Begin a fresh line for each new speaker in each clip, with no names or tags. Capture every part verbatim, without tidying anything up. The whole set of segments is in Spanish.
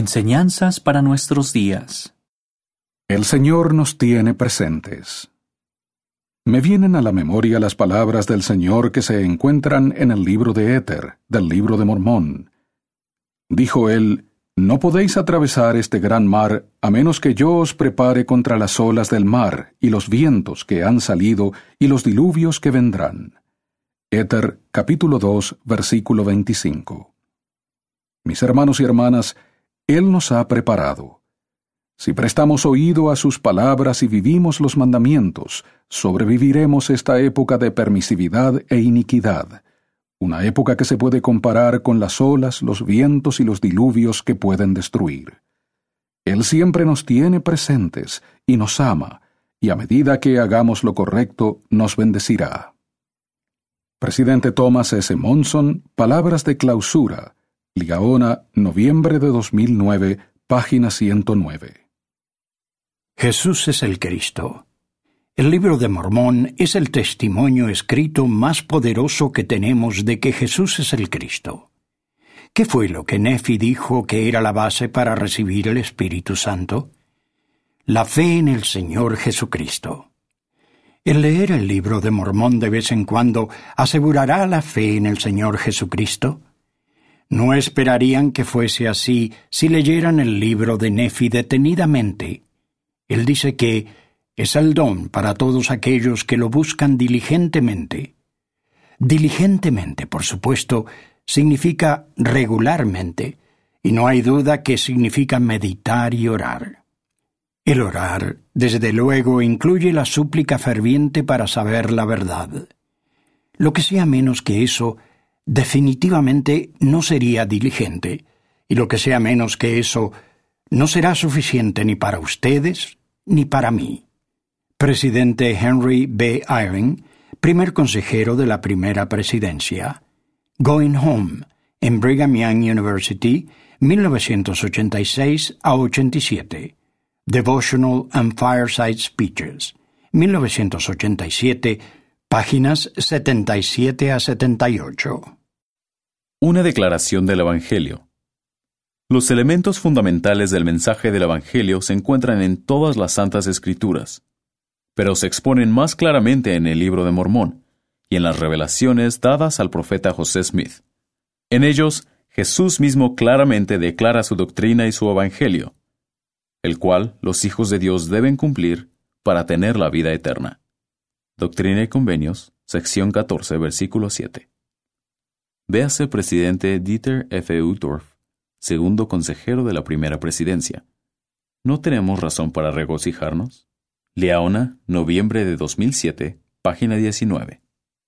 Enseñanzas para nuestros días.
El Señor nos tiene presentes. Me vienen a la memoria las palabras del Señor que se encuentran en el libro de Éter, del libro de Mormón. Dijo él: «No podéis atravesar este gran mar a menos que yo os prepare contra las olas del mar y los vientos que han salido y los diluvios que vendrán». Éter, capítulo dos, versículo veinticinco. Mis hermanos y hermanas, Él nos ha preparado. Si prestamos oído a sus palabras y vivimos los mandamientos, sobreviviremos esta época de permisividad e iniquidad, una época que se puede comparar con las olas, los vientos y los diluvios que pueden destruir. Él siempre nos tiene presentes y nos ama, y a medida que hagamos lo correcto, nos bendecirá. Presidente Thomas S. Monson, Palabras de Clausura, Ligaona, noviembre de dos mil nueve, página ciento nueve.
Jesús es el Cristo. El libro de Mormón es el testimonio escrito más poderoso que tenemos de que Jesús es el Cristo. ¿Qué fue lo que Nefi dijo que era la base para recibir el Espíritu Santo? La fe en el Señor Jesucristo. El leer el libro de Mormón de vez en cuando asegurará la fe en el Señor Jesucristo. No esperarían que fuese así si leyeran el libro de Nefi detenidamente. Él dice que es el don para todos aquellos que lo buscan diligentemente. Diligentemente, por supuesto, significa regularmente, y no hay duda que significa meditar y orar. El orar, desde luego, incluye la súplica ferviente para saber la verdad. Lo que sea menos que eso, definitivamente no sería diligente, y lo que sea menos que eso, no será suficiente ni para ustedes ni para mí. Presidente Henry B. Eyring, primer consejero de la primera presidencia. Going Home, en Brigham Young University, mil novecientos ochenta y seis a ochenta y siete. Devotional and Fireside Speeches, mil novecientos ochenta y siete, páginas setenta y siete a setenta y ocho.
Una declaración del Evangelio. Los elementos fundamentales del mensaje del Evangelio se encuentran en todas las Santas Escrituras, pero se exponen más claramente en el libro de Mormón y en las revelaciones dadas al profeta José Smith. En ellos, Jesús mismo claramente declara su doctrina y su Evangelio, el cual los hijos de Dios deben cumplir para tener la vida eterna. Doctrina y Convenios, sección catorce, versículo siete. Véase presidente Dieter F. Uchtdorf, segundo consejero de la primera presidencia. ¿No tenemos razón para regocijarnos? Ligaona, noviembre de dos mil siete, página diecinueve.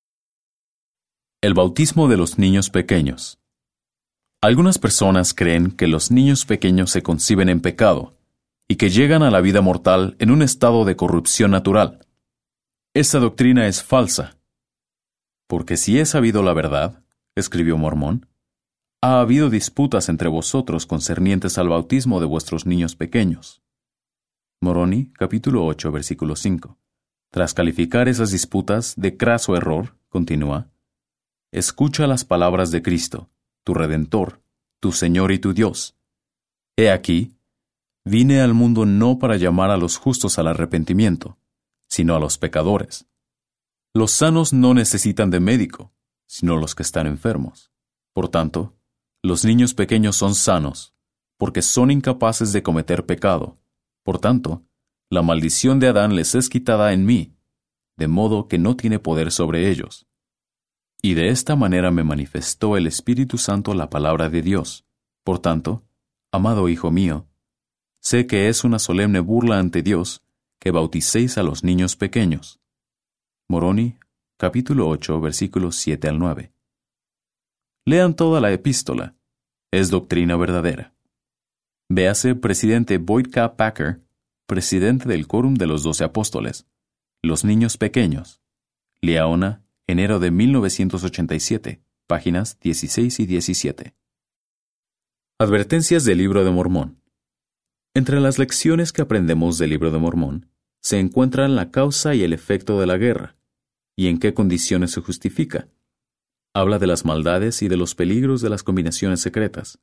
El bautismo de los niños pequeños. Algunas personas creen que los niños pequeños se conciben en pecado y que llegan a la vida mortal en un estado de corrupción natural. Esta doctrina es falsa, porque si he sabido la verdad, escribió Mormón, ha habido disputas entre vosotros concernientes al bautismo de vuestros niños pequeños. Moroni, capítulo ocho, versículo cinco. Tras calificar esas disputas de craso error, continúa: escucha las palabras de Cristo, tu Redentor, tu Señor y tu Dios. He aquí, vine al mundo no para llamar a los justos al arrepentimiento, sino a los pecadores. Los sanos no necesitan de médico, sino los que están enfermos. Por tanto, los niños pequeños son sanos, porque son incapaces de cometer pecado. Por tanto, la maldición de Adán les es quitada en mí, de modo que no tiene poder sobre ellos. Y de esta manera me manifestó el Espíritu Santo la palabra de Dios. Por tanto, amado hijo mío, sé que es una solemne burla ante Dios que bauticéis a los niños pequeños. Moroni, capítulo ocho, versículos siete al nueve. Lean toda la epístola. Es doctrina verdadera. Véase presidente Boyd K. Packer, presidente del Quórum de los Doce Apóstoles. Los niños pequeños. Ligaona, enero de mil novecientos ochenta y siete, páginas dieciséis y diecisiete. Advertencias del Libro de Mormón. Entre las lecciones que aprendemos del Libro de Mormón se encuentran la causa y el efecto de la guerra, y en qué condiciones se justifica. Habla de las maldades y de los peligros de las combinaciones secretas.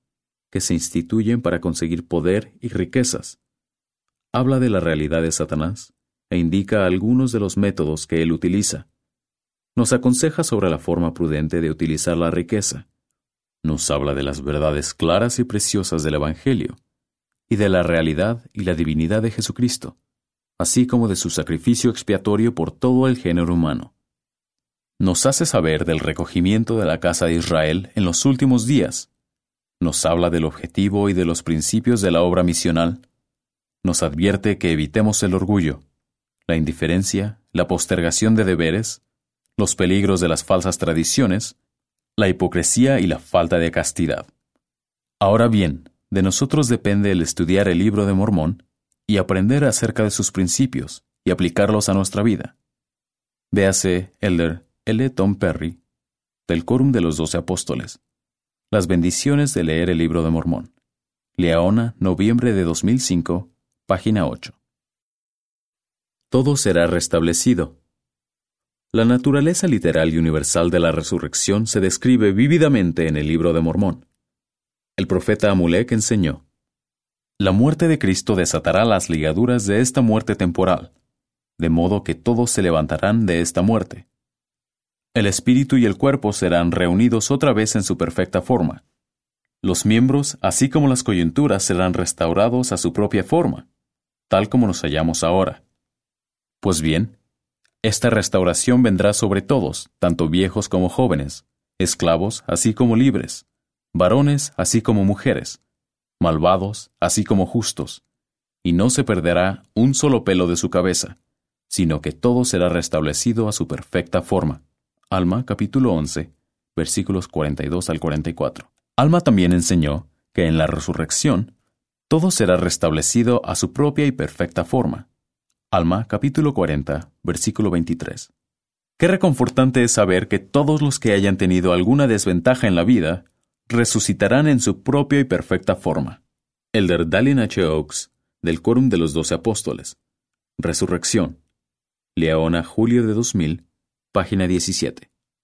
que se instituyen para conseguir poder y riquezas. Habla de la realidad de Satanás e indica algunos de los métodos que él utiliza. Nos aconseja sobre la forma prudente de utilizar la riqueza. Nos habla de las verdades claras y preciosas del Evangelio, y de la realidad y la divinidad de Jesucristo, así como de su sacrificio expiatorio por todo el género humano. Nos hace saber del recogimiento de la casa de Israel en los últimos días. Nos habla del objetivo y de los principios de la obra misional. Nos advierte que evitemos el orgullo, la indiferencia, la postergación de deberes, los peligros de las falsas tradiciones, la hipocresía y la falta de castidad. Ahora bien, de nosotros depende el estudiar el Libro de Mormón y aprender acerca de sus principios y aplicarlos a nuestra vida. Véase Elder L. Tom Perry, del Quórum de los Doce Apóstoles. Las bendiciones de leer el Libro de Mormón. Liaona, noviembre de dos mil cinco, página ocho. Todo será restablecido. La naturaleza literal y universal de la resurrección se describe vívidamente en el Libro de Mormón. El profeta Amulek enseñó: la muerte de Cristo desatará las ligaduras de esta muerte temporal, de modo que todos se levantarán de esta muerte. El espíritu y el cuerpo serán reunidos otra vez en su perfecta forma. Los miembros, así como las coyunturas, serán restaurados a su propia forma, tal como nos hallamos ahora. Pues bien, esta restauración vendrá sobre todos, tanto viejos como jóvenes, esclavos así como libres, varones así como mujeres, malvados así como justos, y no se perderá un solo pelo de su cabeza, sino que todo será restablecido a su perfecta forma. Alma, capítulo once, versículos cuarenta y dos al cuarenta y cuatro. Alma también enseñó que en la resurrección todo será restablecido a su propia y perfecta forma. Alma, capítulo cuarenta, versículo veintitrés. Qué reconfortante es saber que todos los que hayan tenido alguna desventaja en la vida resucitarán en su propia y perfecta forma. Elder Dallin H. Oaks, del Quórum de los Doce Apóstoles. Resurrección. Liaona, julio de dos mil, página diecisiete.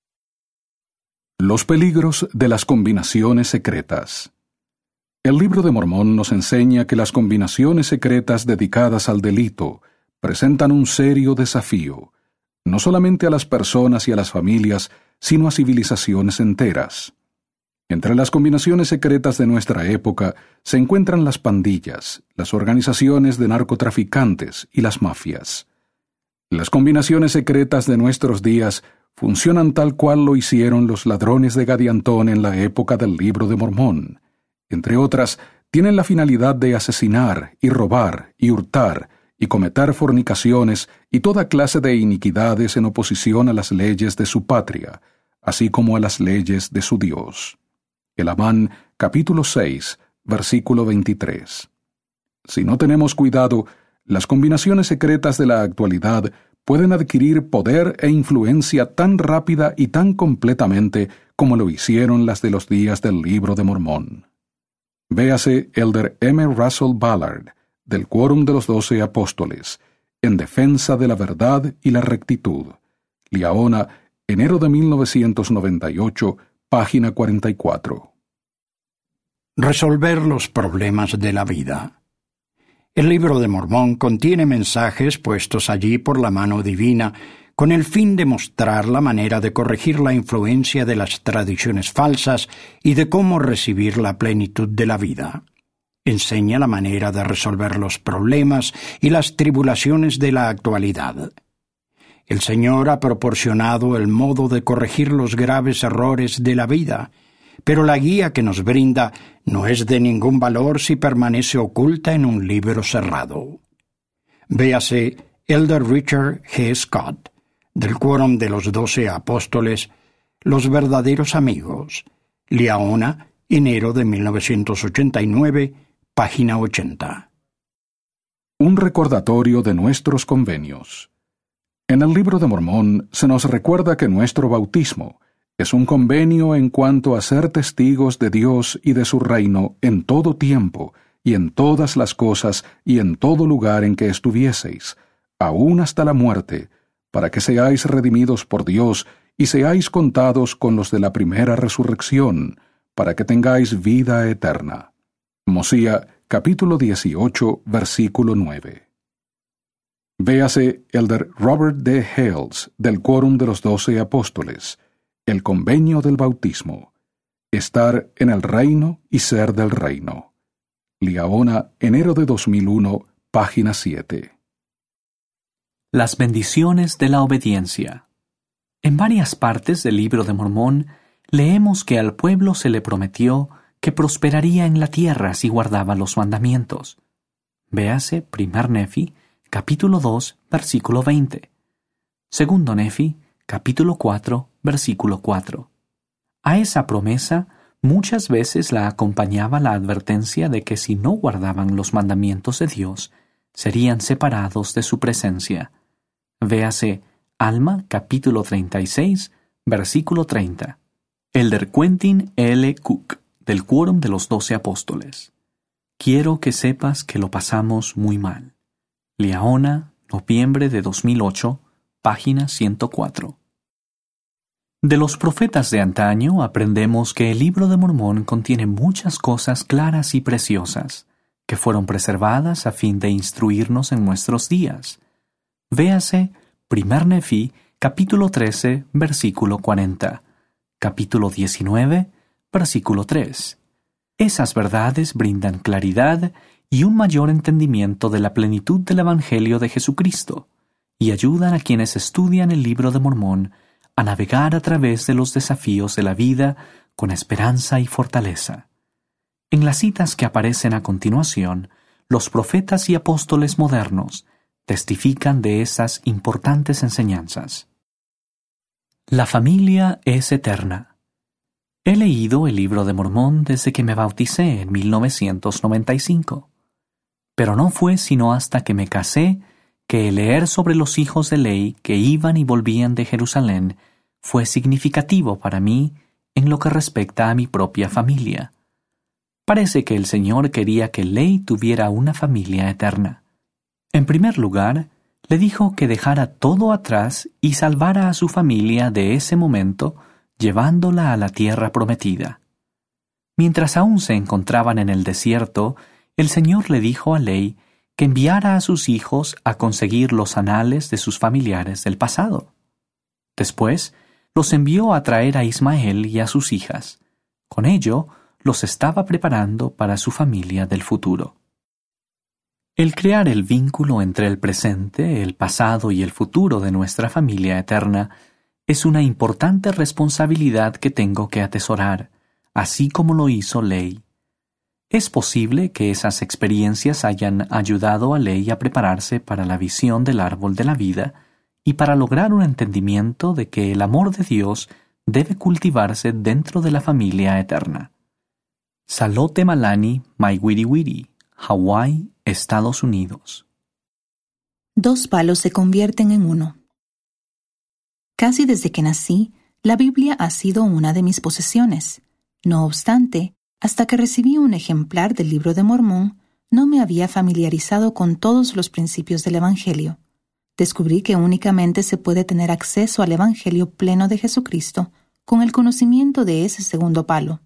Los peligros de las combinaciones secretas. El Libro de Mormón nos enseña que las combinaciones secretas dedicadas al delito presentan un serio desafío, no solamente a las personas y a las familias, sino a civilizaciones enteras. Entre las combinaciones secretas de nuestra época se encuentran las pandillas, las organizaciones de narcotraficantes y las mafias. Las combinaciones secretas de nuestros días funcionan tal cual lo hicieron los ladrones de Gadiantón en la época del Libro de Mormón. Entre otras, tienen la finalidad de asesinar y robar y hurtar y cometer fornicaciones y toda clase de iniquidades en oposición a las leyes de su patria, así como a las leyes de su Dios. El Amán, capítulo seis, versículo veintitrés. Si no tenemos cuidado, las combinaciones secretas de la actualidad pueden adquirir poder e influencia tan rápida y tan completamente como lo hicieron las de los días del Libro de Mormón. Véase Elder M. Russell Ballard, del Quórum de los Doce Apóstoles, en defensa de la verdad y la rectitud. Liaona, enero de mil novecientos noventa y ocho, página cuarenta y cuatro.
Resolver los problemas de la vida. El Libro de Mormón contiene mensajes puestos allí por la mano divina con el fin de mostrar la manera de corregir la influencia de las tradiciones falsas y de cómo recibir la plenitud de la vida. Enseña la manera de resolver los problemas y las tribulaciones de la actualidad. El Señor ha proporcionado el modo de corregir los graves errores de la vida, pero la guía que nos brinda no es de ningún valor si permanece oculta en un libro cerrado. Véase Elder Richard G. Scott, del Quórum de los Doce Apóstoles, Los Verdaderos Amigos, Liaona, enero de mil novecientos ochenta y nueve, página ochenta.
Un recordatorio de nuestros convenios. En el Libro de Mormón se nos recuerda que nuestro bautismo es un convenio en cuanto a ser testigos de Dios y de su reino en todo tiempo y en todas las cosas y en todo lugar en que estuvieseis, aun hasta la muerte, para que seáis redimidos por Dios y seáis contados con los de la primera resurrección, para que tengáis vida eterna. Mosía, capítulo dieciocho, versículo nueve. Véase Elder Robert D. Hales, del Quórum de los Doce Apóstoles, el Convenio del Bautismo, estar en el reino y ser del reino. Liaona, enero de dos mil uno, página siete.
Las bendiciones de la obediencia. En varias partes del Libro de Mormón leemos que al pueblo se le prometió que prosperaría en la tierra si guardaba los mandamientos. Véase Primer Nefi, capítulo dos, versículo veinte. Segundo Nefi, capítulo cuatro, versículo cuatro. A esa promesa muchas veces la acompañaba la advertencia de que si no guardaban los mandamientos de Dios, serían separados de su presencia. Véase Alma, capítulo treinta y seis, versículo treinta. Elder Quentin L. Cook, del Quórum de los Doce Apóstoles. Quiero que sepas que lo pasamos muy mal. Liaona, noviembre de dos mil ocho, página ciento cuatro. De los profetas de antaño aprendemos que el Libro de Mormón contiene muchas cosas claras y preciosas, que fueron preservadas a fin de instruirnos en nuestros días. Véase Primer Nefi, capítulo trece, versículo cuarenta, capítulo diecinueve, versículo tres. Esas verdades brindan claridad y un mayor entendimiento de la plenitud del Evangelio de Jesucristo, y ayudan a quienes estudian el Libro de Mormón a navegar a través de los desafíos de la vida con esperanza y fortaleza. En las citas que aparecen a continuación, los profetas y apóstoles modernos testifican de esas importantes enseñanzas. La familia es eterna. He leído el Libro de Mormón desde que me bauticé en mil novecientos noventa y cinco, pero no fue sino hasta que me casé que el leer sobre los hijos de Ley que iban y volvían de Jerusalén fue significativo para mí en lo que respecta a mi propia familia. Parece que el Señor quería que Ley tuviera una familia eterna. En primer lugar, le dijo que dejara todo atrás y salvara a su familia de ese momento, llevándola a la tierra prometida. Mientras aún se encontraban en el desierto, el Señor le dijo a Ley que enviara a sus hijos a conseguir los anales de sus familiares del pasado. Después, los envió a traer a Ismael y a sus hijas. Con ello, los estaba preparando para su familia del futuro. El crear el vínculo entre el presente, el pasado y el futuro de nuestra familia eterna es una importante responsabilidad que tengo que atesorar, así como lo hizo Ley. Es posible que esas experiencias hayan ayudado a Ley a prepararse para la visión del árbol de la vida y para lograr un entendimiento de que el amor de Dios debe cultivarse dentro de la familia eterna. Salote Malani, Maiwiriwiri, Hawái, Estados Unidos.
Dos palos se convierten en uno. Casi desde que nací, la Biblia ha sido una de mis posesiones. No obstante, hasta que recibí un ejemplar del Libro de Mormón, no me había familiarizado con todos los principios del Evangelio. Descubrí que únicamente se puede tener acceso al Evangelio pleno de Jesucristo con el conocimiento de ese segundo palo.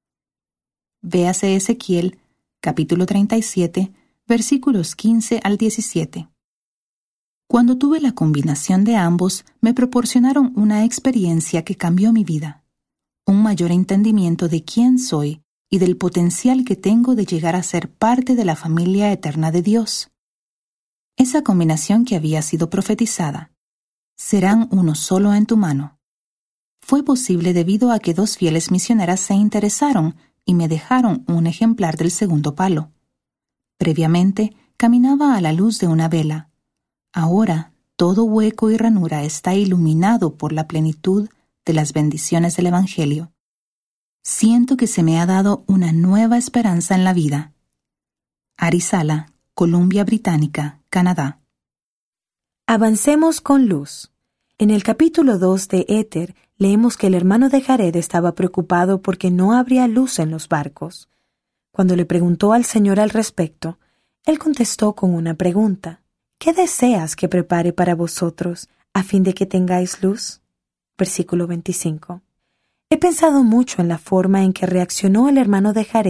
Véase Ezequiel, capítulo treinta y siete, versículos quince al diecisiete. Cuando tuve la combinación de ambos, me proporcionaron una experiencia que cambió mi vida. Un mayor entendimiento de quién soy y del potencial que tengo de llegar a ser parte de la familia eterna de Dios. Esa combinación que había sido profetizada, serán uno solo en tu mano, fue posible debido a que dos fieles misioneras se interesaron y me dejaron un ejemplar del segundo palo. Previamente, caminaba a la luz de una vela. Ahora, todo hueco y ranura está iluminado por la plenitud de las bendiciones del Evangelio. Siento que se me ha dado una nueva esperanza en la vida. Arizala, Columbia Británica, Canadá.
Avancemos con luz. En el capítulo dos de Éter leemos que el hermano de Jared estaba preocupado porque no habría luz en los barcos. Cuando le preguntó al Señor al respecto, él contestó con una pregunta. ¿Qué deseas que prepare para vosotros a fin de que tengáis luz? Versículo veinticinco. He pensado mucho en la forma en que reaccionó el hermano de Jared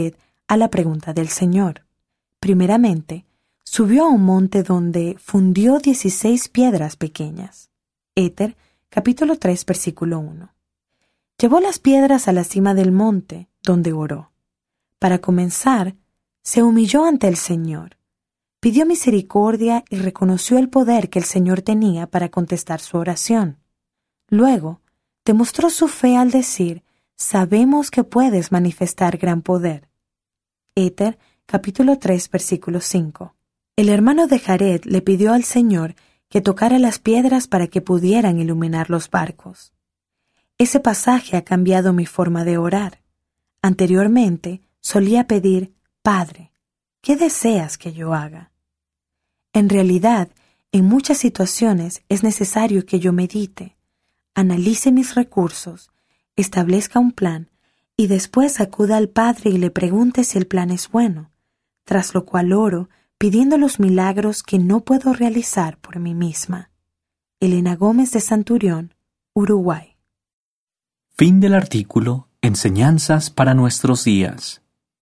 a la pregunta del Señor. Primeramente, subió a un monte donde fundió dieciséis piedras pequeñas. Éter, capítulo tres, versículo uno. Llevó las piedras a la cima del monte, donde oró. Para comenzar, se humilló ante el Señor, pidió misericordia y reconoció el poder que el Señor tenía para contestar su oración. Luego, demostró su fe al decir, «Sabemos que puedes manifestar gran poder». Éter, capítulo tres, versículo cinco. El hermano de Jared le pidió al Señor que tocara las piedras para que pudieran iluminar los barcos. Ese pasaje ha cambiado mi forma de orar. Anteriormente solía pedir, «Padre, ¿qué deseas que yo haga?». En realidad, en muchas situaciones es necesario que yo medite, analice mis recursos, establezca un plan y después acuda al Padre y le pregunte si el plan es bueno, tras lo cual oro pidiendo los milagros que no puedo realizar por mí misma. Elena Gómez de Santurión, Uruguay.
Fin del artículo Enseñanzas para nuestros días.